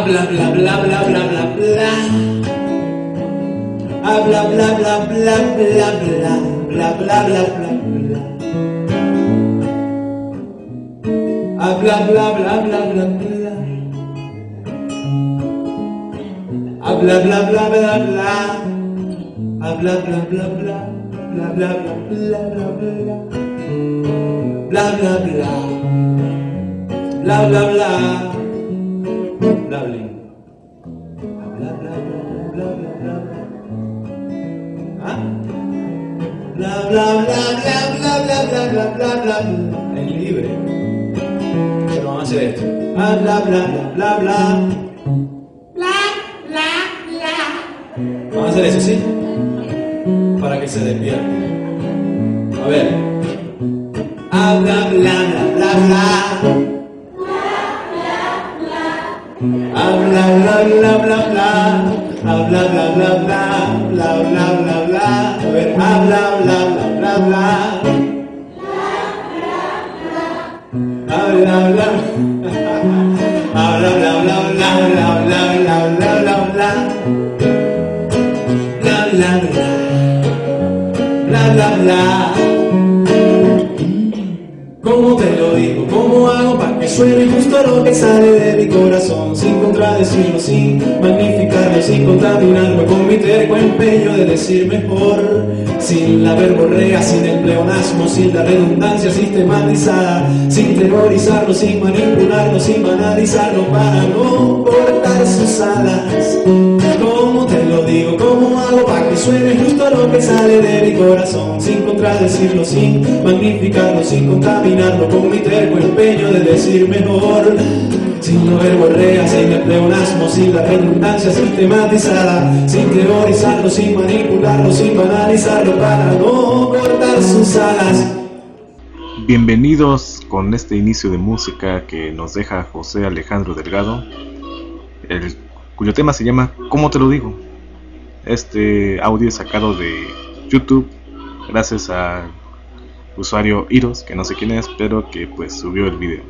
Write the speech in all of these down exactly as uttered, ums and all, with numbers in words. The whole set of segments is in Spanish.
Habla bla bla bla bla bla bla. Habla bla bla bla bla bla bla bla bla bla bla. Habla bla bla bla bla bla. Habla bla bla bla bla. Habla bla bla bla bla bla bla bla bla bla. Bla bla bla. Bla bla bla. Bla bla. Bla bla bla bla bla bla. ¿Ah? Bla bla bla bla bla bla bla bla bla bla. Es libre. Pero vamos a hacer esto. Ah, bla bla bla bla bla. Bla bla bla. Vamos a hacer eso, ¿sí? Para que se despierte. A ver. Ah, bla bla bla bla bla. Habla bla bla bla bla, habla bla bla bla, bla bla bla bla, a ver, habla bla bla bla bla, habla bla, habla bla bla bla bla bla bla bla bla bla, bla bla bla, bla bla bla. ¿Cómo te lo digo? ¿Cómo hago para que suene justo lo que sale de mi corazón? Sin contradecirlo, sin magnificarlo, sin contaminarlo con mi terco empeño de decir mejor. Sin la verborrea, sin el pleonasmo, sin la redundancia sistematizada, sin teorizarlo, sin manipularlo, sin banalizarlo para no cortar sus alas. ¿Cómo te lo digo? ¿Cómo hago para que suene justo lo que sale de mi corazón? Sin contradecirlo, sin magnificarlo, sin contaminarlo con mi terco empeño de decir mejor. Sin la verborrea, sin el pleonasmo, sin la redundancia sistematizada, sin teorizarlo, sin manipularlo, sin banalizarlo para no cortar sus alas. Bienvenidos con este inicio de música que nos deja José Alejandro Delgado, el, cuyo tema se llama ¿Cómo te lo digo? Este audio es sacado de YouTube gracias al usuario Iros, que no sé quién es, pero que pues subió el video.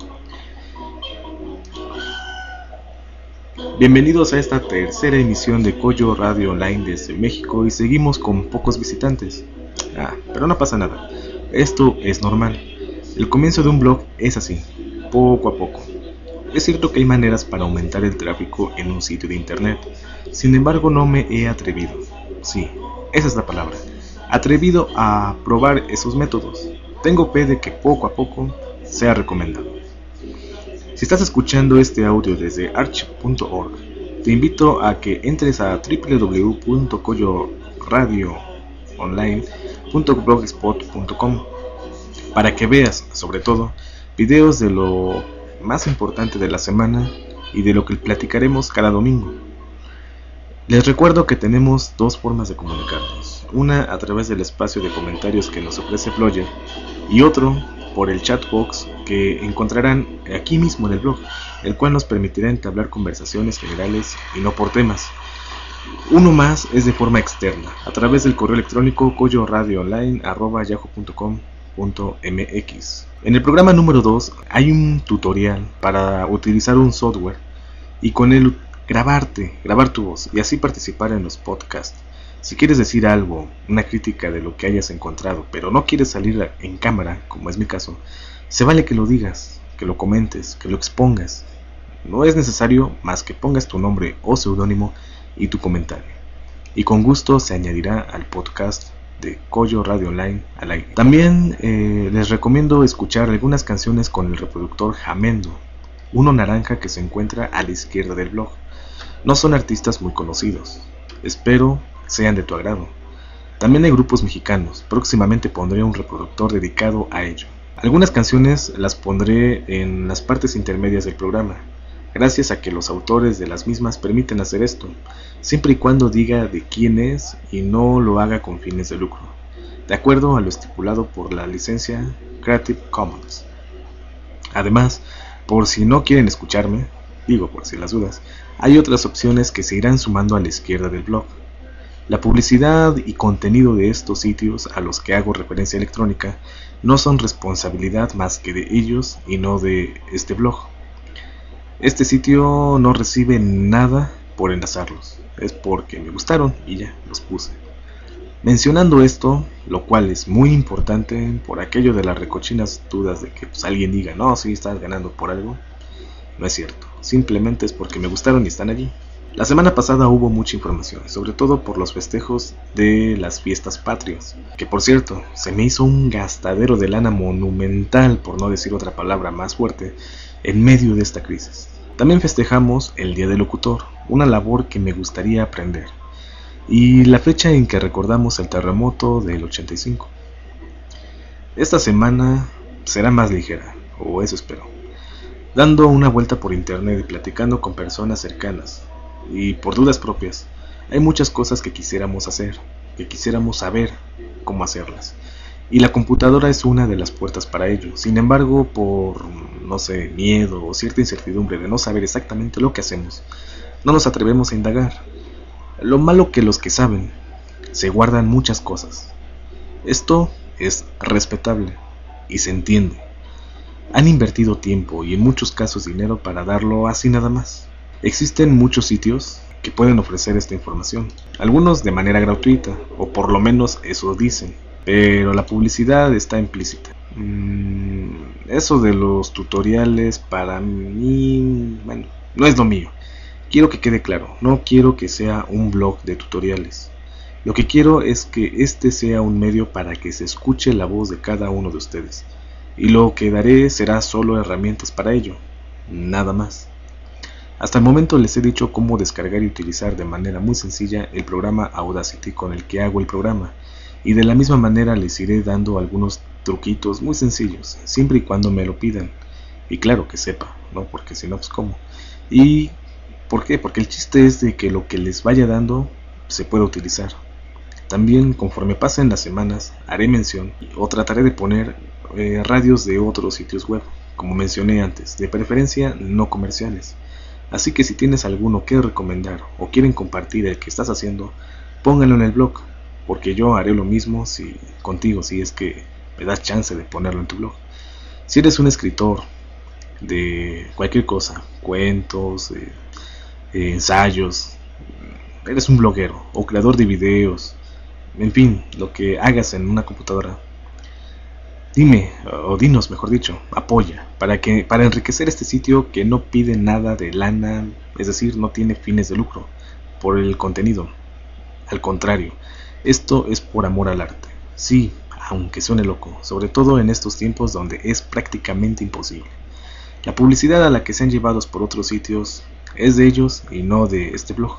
Bienvenidos a esta tercera emisión de Coyo Radio Online desde México y seguimos con pocos visitantes. Ah, pero no pasa nada, esto es normal. El comienzo de un blog es así, poco a poco. Es cierto que hay maneras para aumentar el tráfico en un sitio de internet, sin embargo no me he atrevido, sí, esa es la palabra, atrevido a probar esos métodos. Tengo fe de que poco a poco sea recomendado. Si estás escuchando este audio desde archive punto org, te invito a que entres a doble u doble u doble u punto coyo radio online punto blogspot punto com para que veas, sobre todo, videos de lo más importante de la semana y de lo que platicaremos cada domingo. Les recuerdo que tenemos dos formas de comunicarnos, una a través del espacio de comentarios que nos ofrece Blogger y otro por el chat box que encontrarán aquí mismo en el blog, el cual nos permitirá entablar conversaciones generales y no por temas. Uno más es de forma externa, a través del correo electrónico coyo radio online arroba yahoo punto com punto m x. En el programa número dos hay un tutorial para utilizar un software y con él grabarte, grabar tu voz y así participar en los podcasts. Si quieres decir algo, una crítica de lo que hayas encontrado, pero no quieres salir en cámara, como es mi caso, se vale que lo digas, que lo comentes, que lo expongas. No es necesario más que pongas tu nombre o seudónimo y tu comentario. Y con gusto se añadirá al podcast de Coyo Radio Online al aire. También eh, les recomiendo escuchar algunas canciones con el reproductor Jamendo, uno naranja que se encuentra a la izquierda del blog. No son artistas muy conocidos. Espero sean de tu agrado. También hay grupos mexicanos, próximamente pondré un reproductor dedicado a ello. Algunas canciones las pondré en las partes intermedias del programa, gracias a que los autores de las mismas permiten hacer esto, siempre y cuando diga de quién es y no lo haga con fines de lucro, de acuerdo a lo estipulado por la licencia Creative Commons. Además, por si no quieren escucharme, digo por si las dudas, hay otras opciones que se irán sumando a la izquierda del blog. La publicidad y contenido de estos sitios a los que hago referencia electrónica no son responsabilidad más que de ellos y no de este blog. Este sitio no recibe nada por enlazarlos, es porque me gustaron y ya los puse. Mencionando esto, lo cual es muy importante por aquello de las recochinas dudas de que pues, alguien diga, no, sí estás ganando por algo, no es cierto, simplemente es porque me gustaron y están allí. La semana pasada hubo mucha información, sobre todo por los festejos de las fiestas patrias, que por cierto, se me hizo un gastadero de lana monumental, por no decir otra palabra más fuerte, en medio de esta crisis. También festejamos el Día del Locutor, una labor que me gustaría aprender, y la fecha en que recordamos el terremoto del ochenta y cinco. Esta semana será más ligera, o eso espero, dando una vuelta por internet y platicando con personas cercanas, y por dudas propias, hay muchas cosas que quisiéramos hacer, que quisiéramos saber cómo hacerlas, y la computadora es una de las puertas para ello. Sin embargo, por, no sé, miedo o cierta incertidumbre de no saber exactamente lo que hacemos, no nos atrevemos a indagar. Lo malo que los que saben se guardan muchas cosas. Esto es respetable y se entiende. Han invertido tiempo y en muchos casos dinero para darlo así nada más. Existen muchos sitios que pueden ofrecer esta información, algunos de manera gratuita, o por lo menos eso dicen, pero la publicidad está implícita. Mm, eso de los tutoriales para mí, bueno, no es lo mío. Quiero que quede claro, no quiero que sea un blog de tutoriales. Lo que quiero es que este sea un medio para que se escuche la voz de cada uno de ustedes. Y lo que daré será solo herramientas para ello, nada más. Hasta el momento les he dicho cómo descargar y utilizar de manera muy sencilla el programa Audacity con el que hago el programa. Y de la misma manera les iré dando algunos truquitos muy sencillos, siempre y cuando me lo pidan. Y claro que sepa, ¿no? Porque si no, pues cómo. Y ¿por qué? Porque el chiste es de que lo que les vaya dando se pueda utilizar. También, conforme pasen las semanas, haré mención o trataré de poner eh, radios de otros sitios web, como mencioné antes, de preferencia no comerciales. Así que si tienes alguno que recomendar o quieren compartir el que estás haciendo, pónganlo en el blog, porque yo haré lo mismo si contigo, si es que me das chance de ponerlo en tu blog. Si eres un escritor de cualquier cosa, cuentos, eh, eh, ensayos, eres un bloguero o creador de videos, en fin, lo que hagas en una computadora, dime, o dinos mejor dicho, apoya, para que para enriquecer este sitio que no pide nada de lana, es decir, no tiene fines de lucro por el contenido. Al contrario, esto es por amor al arte. Sí, aunque suene loco, sobre todo en estos tiempos donde es prácticamente imposible. La publicidad a la que sean llevados por otros sitios es de ellos y no de este blog.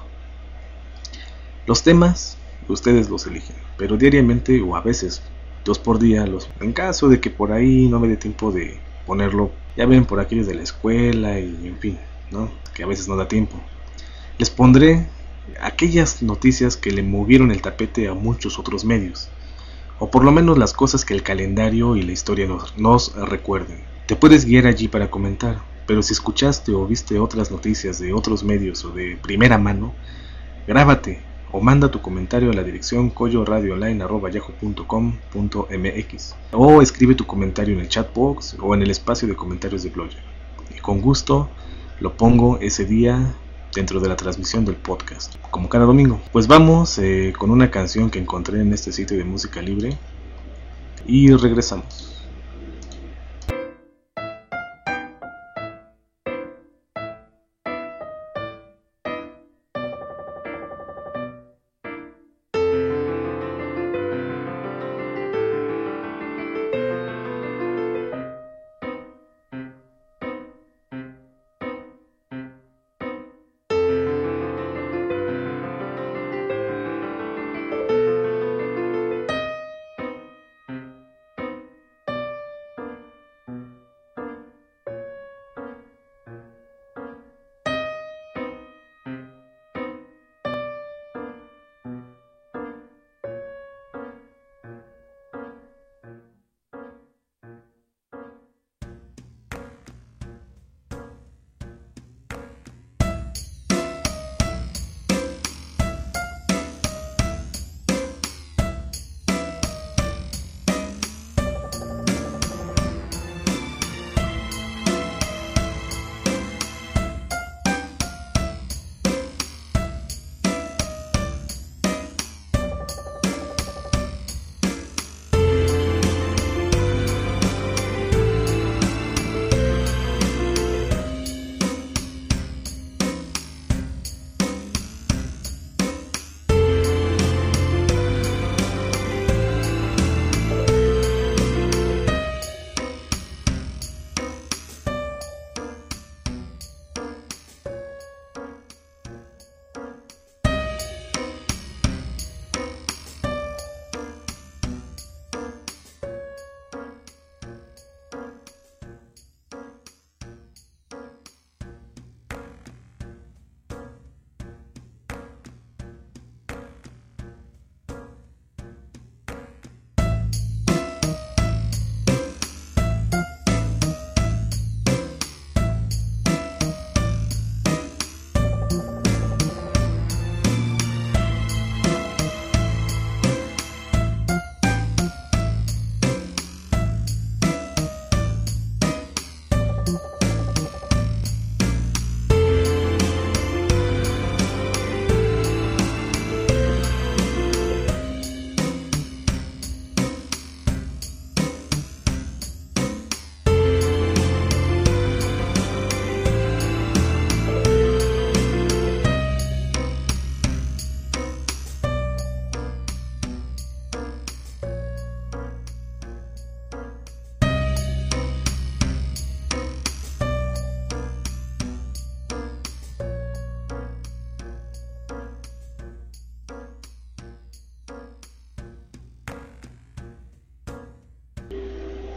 Los temas, ustedes los eligen, pero diariamente o a veces dos por día, los, en caso de que por ahí no me dé tiempo de ponerlo, ya ven por aquellos de la escuela y en fin, ¿no? Que a veces no da tiempo. Les pondré aquellas noticias que le movieron el tapete a muchos otros medios, o por lo menos las cosas que el calendario y la historia nos, nos recuerden. Te puedes guiar allí para comentar, pero si escuchaste o viste otras noticias de otros medios o de primera mano, grábate o manda tu comentario a la dirección coyo radio online arroba yahoo punto com punto mx o escribe tu comentario en el chat box o en el espacio de comentarios de Blogger. Y con gusto lo pongo ese día dentro de la transmisión del podcast, como cada domingo. Pues vamos eh, con una canción que encontré en este sitio de música libre y regresamos.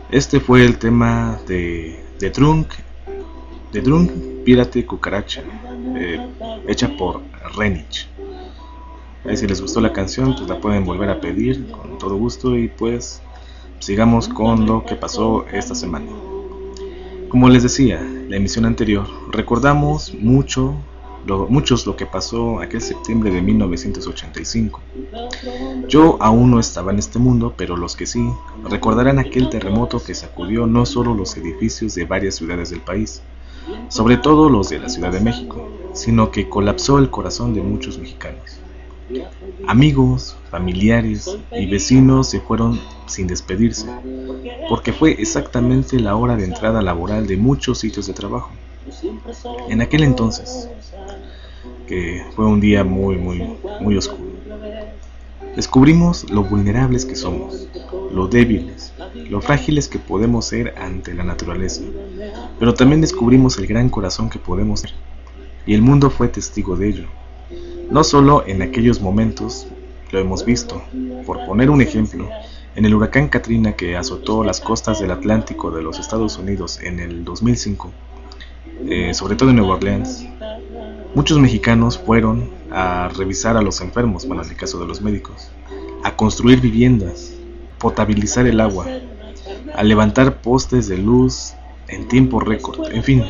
Este fue el tema de The Drunk, The Drunk Pirate Cucaracha, eh, hecha por Renich. Ahí si les gustó la canción, pues la pueden volver a pedir con todo gusto y pues sigamos con lo que pasó esta semana. Como les decía, la emisión anterior, recordamos mucho, lo, muchos lo que pasó aquel septiembre de mil novecientos ochenta y cinco. Yo aún no estaba en este mundo, pero los que sí, recordarán aquel terremoto que sacudió no solo los edificios de varias ciudades del país, sobre todo los de la Ciudad de México, sino que colapsó el corazón de muchos mexicanos. Amigos, familiares y vecinos se fueron sin despedirse, porque fue exactamente la hora de entrada laboral de muchos sitios de trabajo. En aquel entonces, que fue un día muy, muy, muy oscuro, descubrimos lo vulnerables que somos, lo débiles, lo frágiles que podemos ser ante la naturaleza, pero también descubrimos el gran corazón que podemos ser, y el mundo fue testigo de ello. No solo en aquellos momentos, lo hemos visto. Por poner un ejemplo, en el huracán Katrina que azotó las costas del Atlántico de los Estados Unidos en el dos mil cinco, eh, sobre todo en Nueva Orleans, muchos mexicanos fueron a revisar a los enfermos, bueno, en el caso de los médicos, a construir viviendas, potabilizar el agua, a levantar postes de luz en tiempo récord, en fin.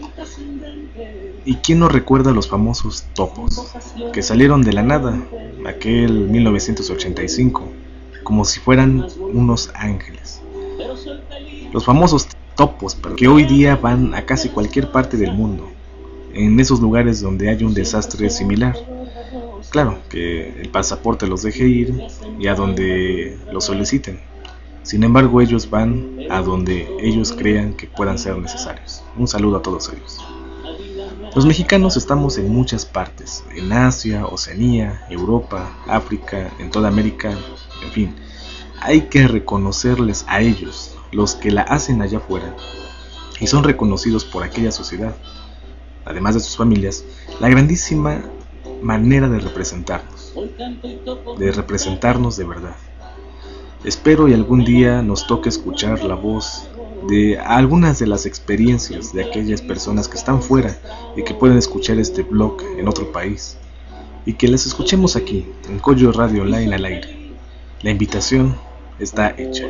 ¿Y quién no recuerda los famosos topos, que salieron de la nada, aquel mil novecientos ochenta y cinco, como si fueran unos ángeles? Los famosos topos, pero que hoy día van a casi cualquier parte del mundo, en esos lugares donde hay un desastre similar. Claro, que el pasaporte los deje ir y a donde los soliciten. Sin embargo, ellos van a donde ellos crean que puedan ser necesarios. Un saludo a todos ellos. Los mexicanos estamos en muchas partes, en Asia, Oceanía, Europa, África, en toda América, en fin. Hay que reconocerles a ellos, los que la hacen allá afuera, y son reconocidos por aquella sociedad, además de sus familias, la grandísima manera de representarnos, de representarnos de verdad. Espero y algún día nos toque escuchar la voz de algunas de las experiencias de aquellas personas que están fuera y que pueden escuchar este blog en otro país, y que las escuchemos aquí, en Coyo Radio Online al aire. La invitación está hecha.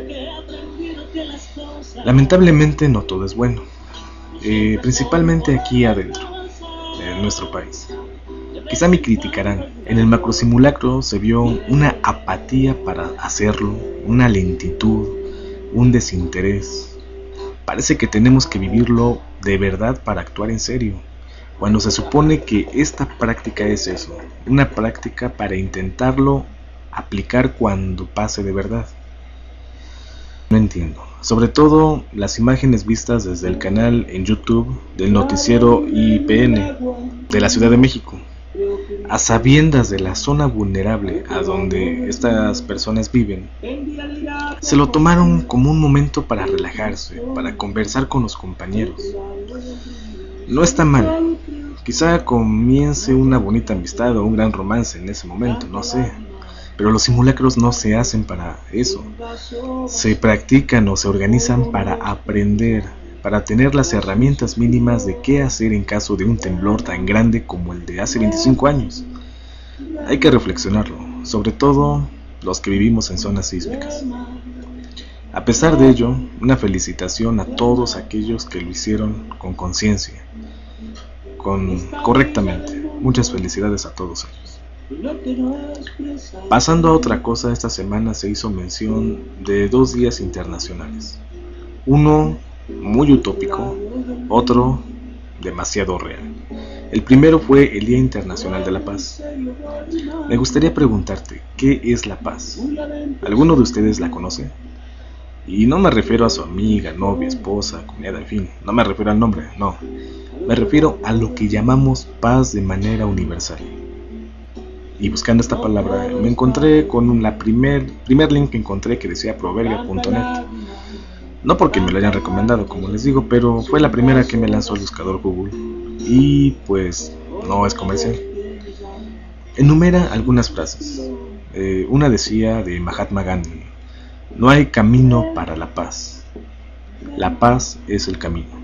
Lamentablemente no todo es bueno, eh, principalmente aquí adentro, en nuestro país. Quizá me criticarán, en el macrosimulacro se vio una apatía para hacerlo, una lentitud, un desinterés. Parece que tenemos que vivirlo de verdad para actuar en serio, cuando se supone que esta práctica es eso, una práctica para intentarlo aplicar cuando pase de verdad. No entiendo, sobre todo las imágenes vistas desde el canal en YouTube del noticiero I P N de la Ciudad de México, a sabiendas de la zona vulnerable a donde estas personas viven. Se lo tomaron como un momento para relajarse, para conversar con los compañeros. No está mal, quizá comience una bonita amistad o un gran romance en ese momento, no sé. Pero los simulacros no se hacen para eso, se practican o se organizan para aprender, para tener las herramientas mínimas de qué hacer en caso de un temblor tan grande como el de hace veinticinco años. Hay que reflexionarlo, sobre todo los que vivimos en zonas sísmicas. A pesar de ello, una felicitación a todos aquellos que lo hicieron con conciencia, con correctamente. Muchas felicidades a todos ellos. Pasando a otra cosa, esta semana se hizo mención de dos días internacionales. Uno muy utópico, otro demasiado real. El primero fue el Día Internacional de la Paz. Me gustaría preguntarte, ¿qué es la paz? ¿Alguno de ustedes la conoce? Y no me refiero a su amiga, novia, esposa, cuñada, en fin, no me refiero al nombre, no. Me refiero a lo que llamamos paz de manera universal. Y buscando esta palabra, me encontré con la primer, primer link que encontré que decía proverbia punto net. No porque me lo hayan recomendado, como les digo, pero fue la primera que me lanzó el buscador Google. Y pues no es comercial. Enumera algunas frases. Eh, una decía de Mahatma Gandhi: no hay camino para la paz, La paz es el camino.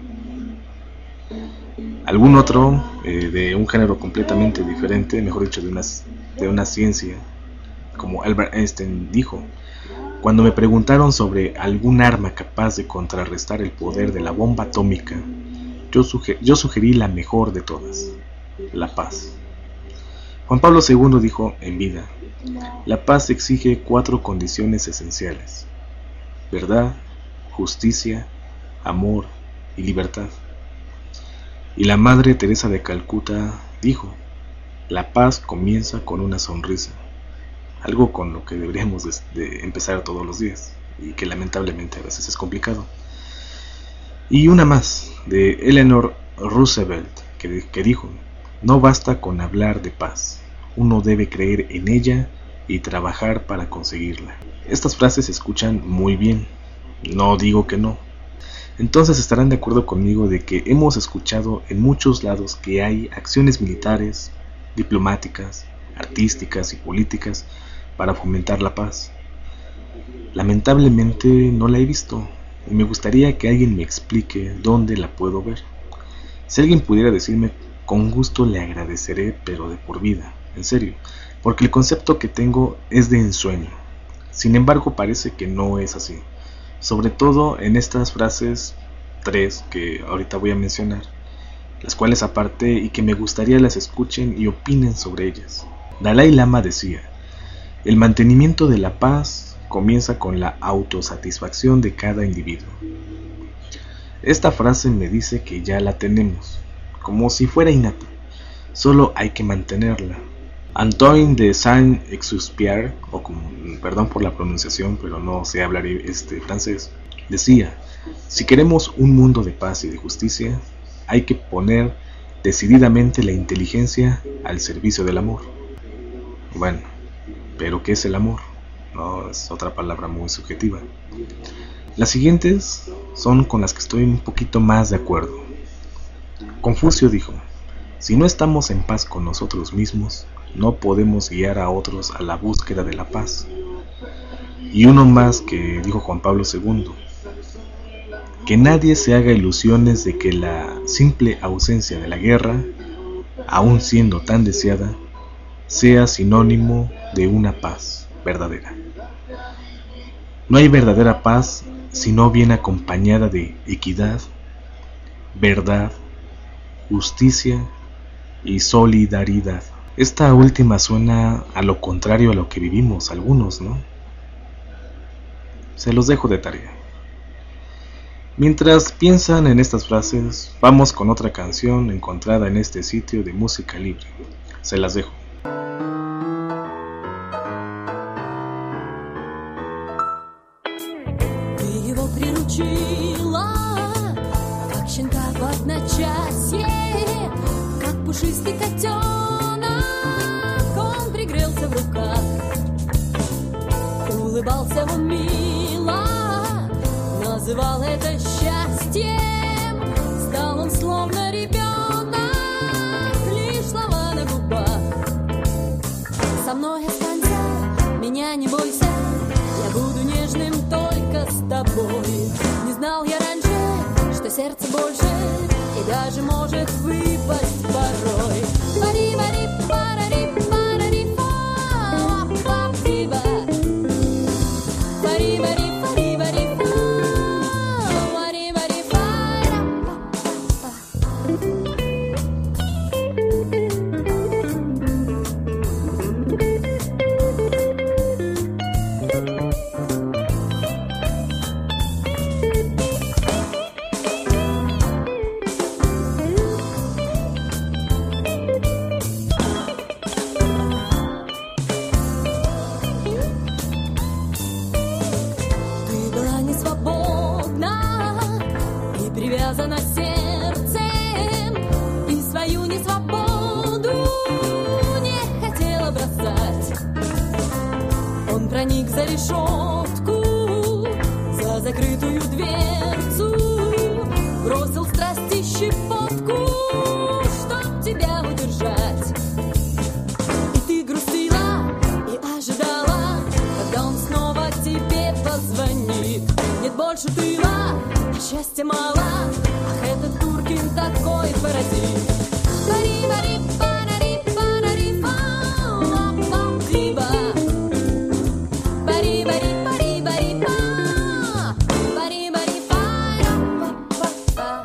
Algún otro, eh, de un género completamente diferente, mejor dicho, de una, de una ciencia, como Albert Einstein dijo: cuando me preguntaron sobre algún arma capaz de contrarrestar el poder de la bomba atómica, yo, suger, yo sugerí la mejor de todas, la paz. Juan Pablo segundo dijo en vida: la paz exige cuatro condiciones esenciales: verdad, justicia, amor y libertad. Y la Madre Teresa de Calcuta dijo: la paz comienza con una sonrisa, algo con lo que deberíamos de, de empezar todos los días, y que lamentablemente a veces es complicado. Y una más, de Eleanor Roosevelt, que, que dijo: no basta con hablar de paz, uno debe creer en ella y trabajar para conseguirla. Estas frases se escuchan muy bien, no digo que no. Entonces estarán de acuerdo conmigo de que hemos escuchado en muchos lados que hay acciones militares, diplomáticas, artísticas y políticas para fomentar la paz. Lamentablemente no la he visto y me gustaría que alguien me explique dónde la puedo ver. Si alguien pudiera decirme, con gusto le agradeceré, pero de por vida, en serio, porque el concepto que tengo es de ensueño. Sin embargo, parece que no es así, sobre todo en estas frases tres que ahorita voy a mencionar, las cuales aparte y que me gustaría las escuchen y opinen sobre ellas. Dalai Lama decía: el mantenimiento de la paz comienza con la autosatisfacción de cada individuo. Esta frase me dice que ya la tenemos, como si fuera innata, solo hay que mantenerla. Antoine de Saint-Exupéry, o como, perdón por la pronunciación, pero no sé hablar este francés, decía: si queremos un mundo de paz y de justicia, hay que poner decididamente la inteligencia al servicio del amor. Bueno, pero ¿qué es el amor? No, es otra palabra muy subjetiva. Las siguientes son con las que estoy un poquito más de acuerdo. Confucio dijo: si no estamos en paz con nosotros mismos, no podemos guiar a otros a la búsqueda de la paz. Y uno más que dijo Juan Pablo segundo: que nadie se haga ilusiones de que la simple ausencia de la guerra, aun siendo tan deseada, sea sinónimo de una paz verdadera. No hay verdadera paz si no viene acompañada de equidad, verdad, justicia y solidaridad. Esta última suena a lo contrario a lo que vivimos algunos, ¿no? Se los dejo de tarea. Mientras piensan en estas frases, vamos con otra canción encontrada en este sitio de música libre. Se las dejo. Ты его приручила, как щенка в одночасье, как пушистый котенок, он пригрелся в руках, улыбался он мило, называл это счастьем, стал он словно ребенок, лишь слова на губах. Со мной останься, меня не бойся, я буду нежным только с тобой. Не знал я раньше, что сердце больше и даже может выпасть порой. Пари, пари, парари, парари, па, па, пиба. Пари, пари, пари, пари, па, пари, пари, пара, па, па, привязана сердцем и свою несвободу не хотела бросать. Он проник за решетку, за закрытую дверцу, бросил страсти щепотку, чтоб тебя удержать. И ты грустила и ожидала, когда он снова тебе позвонит. Нет больше тыла, счастья мало, ах, этот Туркин такой паразит. Пари-пари, парари, парари, па-ла-па-ди-ба. Пари-пари, пари-пари, па. Пари-пари, па-ра-па-па-па.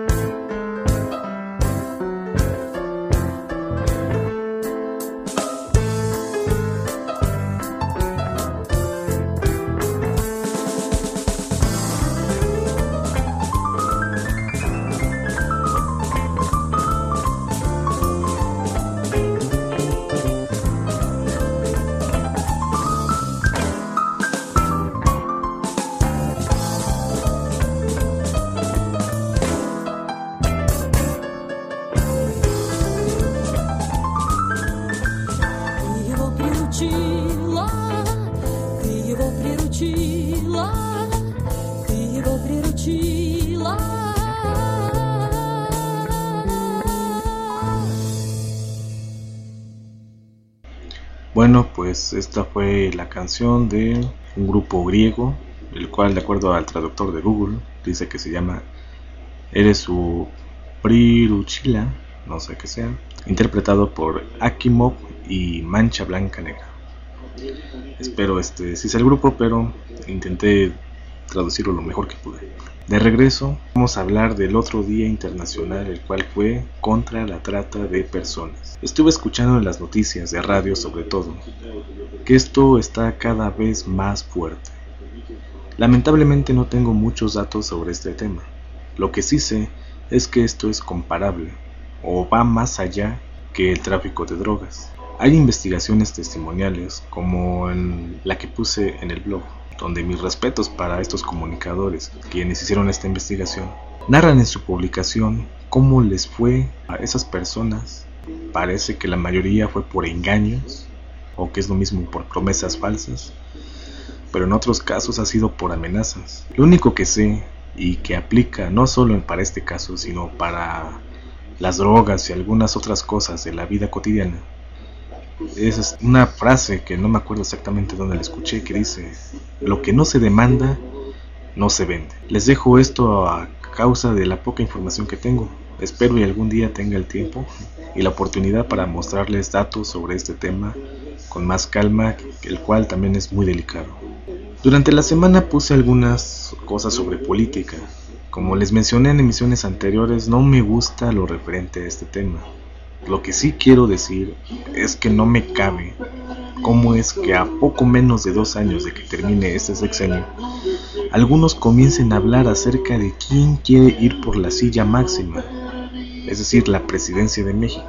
Bueno, pues esta fue la canción de un grupo griego, el cual, de acuerdo al traductor de Google, dice que se llama Eresu Priruchila, no sé qué sea, interpretado por Akimov y Mancha Blanca Negra. Espero este sí sea el grupo, pero intenté traducirlo lo mejor que pude. De regreso, vamos a hablar del otro día internacional, el cual fue contra la trata de personas. Estuve escuchando en las noticias de radio, sobre todo, que esto está cada vez más fuerte. Lamentablemente no tengo muchos datos sobre este tema. Lo que sí sé es que esto es comparable, o va más allá que el tráfico de drogas. Hay investigaciones testimoniales, como en la que puse en el blog, donde mis respetos para estos comunicadores quienes hicieron esta investigación, narran en su publicación cómo les fue a esas personas. Parece que la mayoría fue por engaños, o que es lo mismo por promesas falsas, pero en otros casos ha sido por amenazas. Lo único que sé, y que aplica no solo para este caso, sino para las drogas y algunas otras cosas de la vida cotidiana, es una frase que no me acuerdo exactamente dónde la escuché, que dice: lo que no se demanda no se vende. Les dejo esto a causa de la poca información que tengo. Espero y algún día tenga el tiempo y la oportunidad para mostrarles datos sobre este tema con más calma, el cual también es muy delicado. Durante la semana puse algunas cosas sobre política. Como les mencioné en emisiones anteriores, no me gusta lo referente a este tema. Lo que sí quiero decir es que no me cabe cómo es que a poco menos de dos años de que termine este sexenio, algunos comiencen a hablar acerca de quién quiere ir por la silla máxima, es decir, la presidencia de México.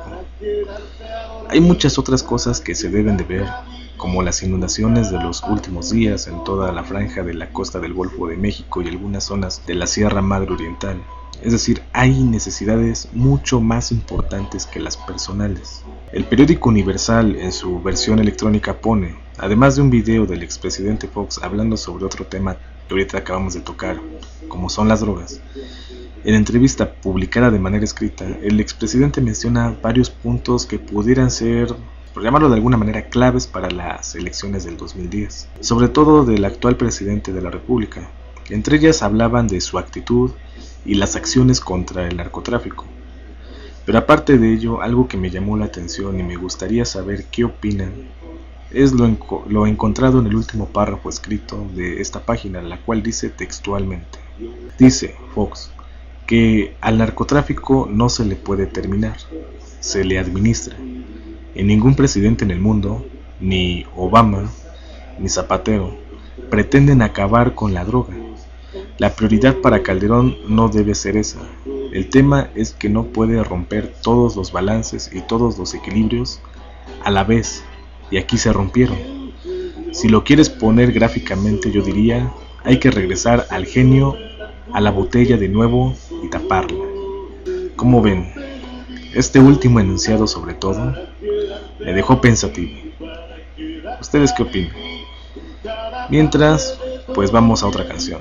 Hay muchas otras cosas que se deben de ver, como las inundaciones de los últimos días en toda la franja de la costa del Golfo de México y algunas zonas de la Sierra Madre Oriental. Es decir, hay necesidades mucho más importantes que las personales. El periódico Universal, en su versión electrónica, pone, además de un video del expresidente Fox hablando sobre otro tema que ahorita acabamos de tocar, como son las drogas. En entrevista publicada de manera escrita, el expresidente menciona varios puntos que pudieran ser, por llamarlo de alguna manera, claves para las elecciones del dos mil diez, sobre todo del actual presidente de la República. Entre ellas hablaban de su actitud y las acciones contra el narcotráfico. Pero aparte de ello, algo que me llamó la atención y me gustaría saber qué opinan, es lo, enco- lo encontrado en el último párrafo escrito de esta página, la cual dice textualmente, dice Fox, que al narcotráfico no se le puede terminar, se le administra. En ningún presidente en el mundo, ni Obama, ni Zapatero, pretenden acabar con la droga. La prioridad para Calderón no debe ser esa. El tema es que no puede romper todos los balances y todos los equilibrios a la vez, y aquí se rompieron. Si lo quieres poner gráficamente, yo diría, hay que regresar al genio, a la botella de nuevo y taparla. Como ven, este último enunciado sobre todo me dejó pensativo. ¿Ustedes qué opinan? Mientras, pues vamos a otra canción.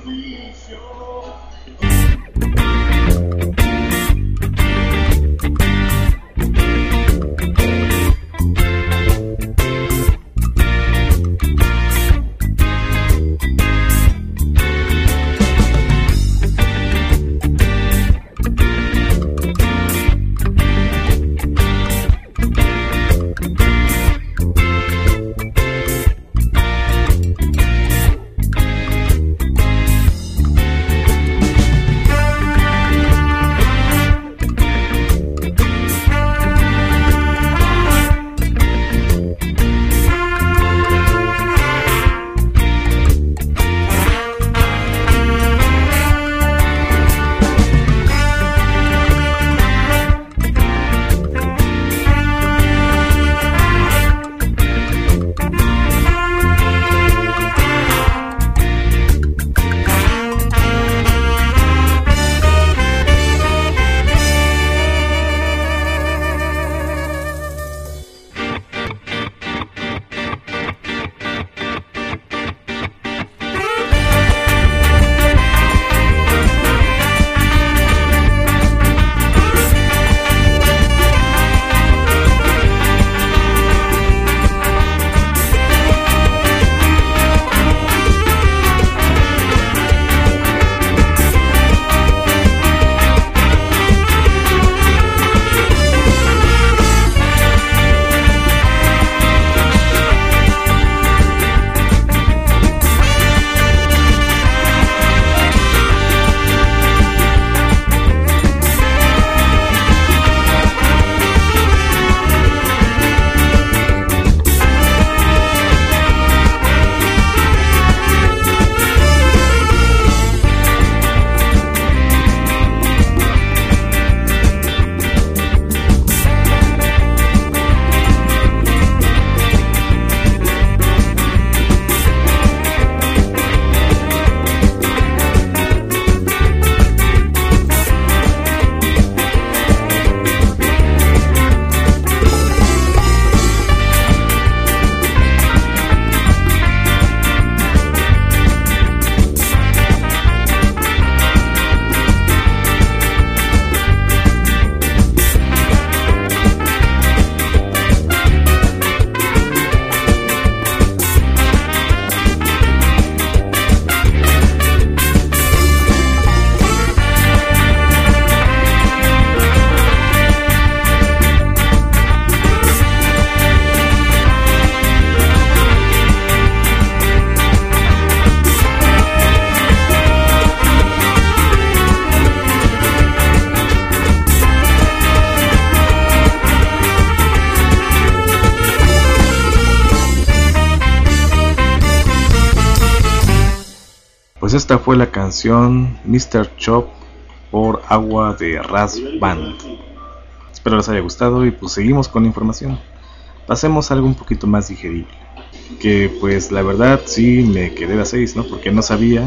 Pues esta fue la canción mister Chop por Agua de Ras Band. Espero les haya gustado y pues seguimos con la información. Pasemos a algo un poquito más digerible, que pues la verdad sí me quedé de a seis, ¿no? Porque no sabía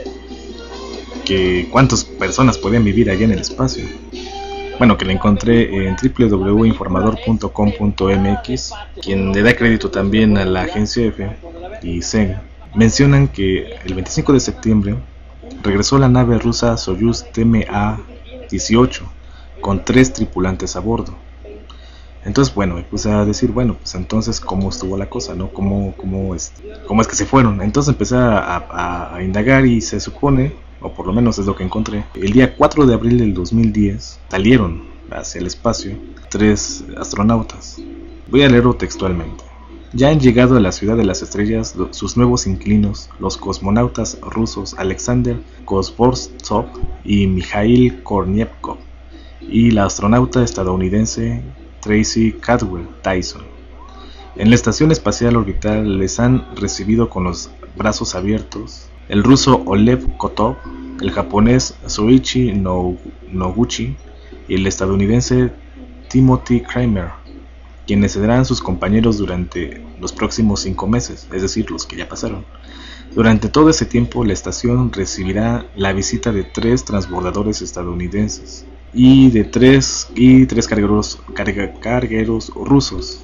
que cuántas personas podían vivir allá en el espacio. Bueno, que la encontré en doble u doble u doble u punto informador punto com punto m x, quien le da crédito también a la agencia F y C E N. Mencionan que el veinticinco de septiembre regresó la nave rusa Soyuz T M A dieciocho con tres tripulantes a bordo. Entonces, bueno, me puse a decir, bueno, pues entonces, ¿cómo estuvo la cosa, no? ¿Cómo, cómo, es, cómo es que se fueron? Entonces empecé a, a, a indagar y se supone, o por lo menos es lo que encontré, el día cuatro de abril del dos mil diez salieron hacia el espacio tres astronautas. Voy a leerlo textualmente. Ya han llegado a la ciudad de las estrellas sus nuevos inquilinos, los cosmonautas rusos Alexander Kozvortsov y Mikhail Kornienko, y la astronauta estadounidense Tracy Cadwell Tyson. En la estación espacial orbital les han recibido con los brazos abiertos el ruso Oleg Kotov, el japonés Soichi Noguchi y el estadounidense Timothy Kramer, quienes serán sus compañeros durante los próximos cinco meses, es decir, los que ya pasaron. Durante todo ese tiempo, la estación recibirá la visita de tres transbordadores estadounidenses y de tres y tres cargueros, carga, cargueros rusos.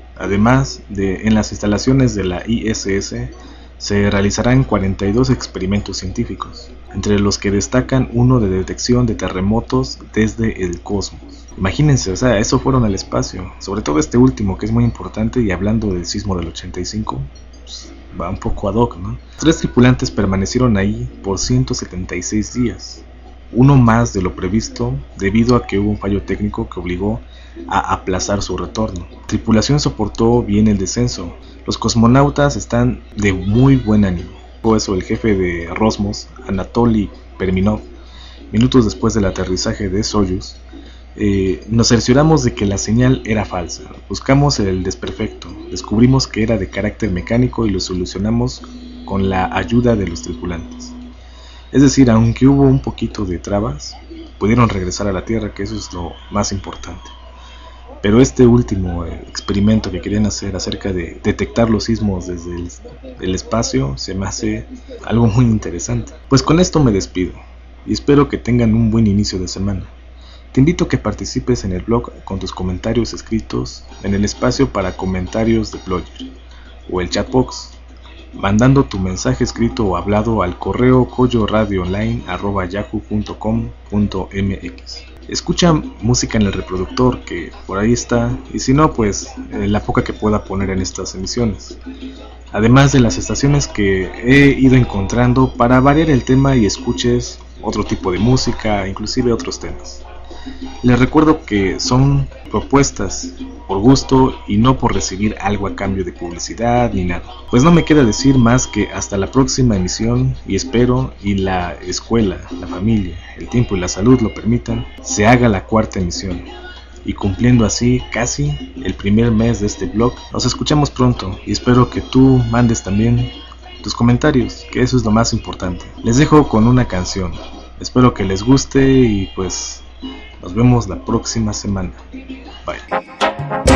Además de en las instalaciones de la I S S se realizarán cuarenta y dos experimentos científicos, entre los que destacan uno de detección de terremotos desde el cosmos. Imagínense, o sea, eso fueron al espacio, sobre todo este último que es muy importante, y hablando del sismo del ochenta y cinco, pues, va un poco ad hoc, ¿no? Tres tripulantes permanecieron ahí por ciento setenta y seis días, uno más de lo previsto debido a que hubo un fallo técnico que obligó a aplazar su retorno. La tripulación soportó bien el descenso. Los cosmonautas están de muy buen ánimo. Por eso el jefe de Rosmos, Anatoly Perminov, minutos después del aterrizaje de Soyuz, eh, nos cercioramos de que la señal era falsa. Buscamos el desperfecto, descubrimos que era de carácter mecánico y lo solucionamos con la ayuda de los tripulantes. Es decir, aunque hubo un poquito de trabas, pudieron regresar a la Tierra, que eso es lo más importante. Pero este último eh, experimento que querían hacer acerca de detectar los sismos desde el, el espacio se me hace algo muy interesante. Pues con esto me despido y espero que tengan un buen inicio de semana. Te invito a que participes en el blog con tus comentarios escritos en el espacio para comentarios de Blogger o el chatbox, mandando tu mensaje escrito o hablado al correo coyo radio online arroba yahoo punto com punto m x. Escucha música en el reproductor que por ahí está, y si no, pues eh, la poca que pueda poner en estas emisiones, además de las estaciones que he ido encontrando para variar el tema y escuches otro tipo de música, inclusive otros temas. Les recuerdo que son propuestas por gusto y no por recibir algo a cambio de publicidad ni nada. Pues no me queda decir más que hasta la próxima emisión, y espero y la escuela, la familia, el tiempo y la salud lo permitan, se haga la cuarta emisión. Y cumpliendo así casi el primer mes de este blog, nos escuchamos pronto y espero que tú mandes también tus comentarios, que eso es lo más importante. Les dejo con una canción, espero que les guste y pues nos vemos la próxima semana. Bye.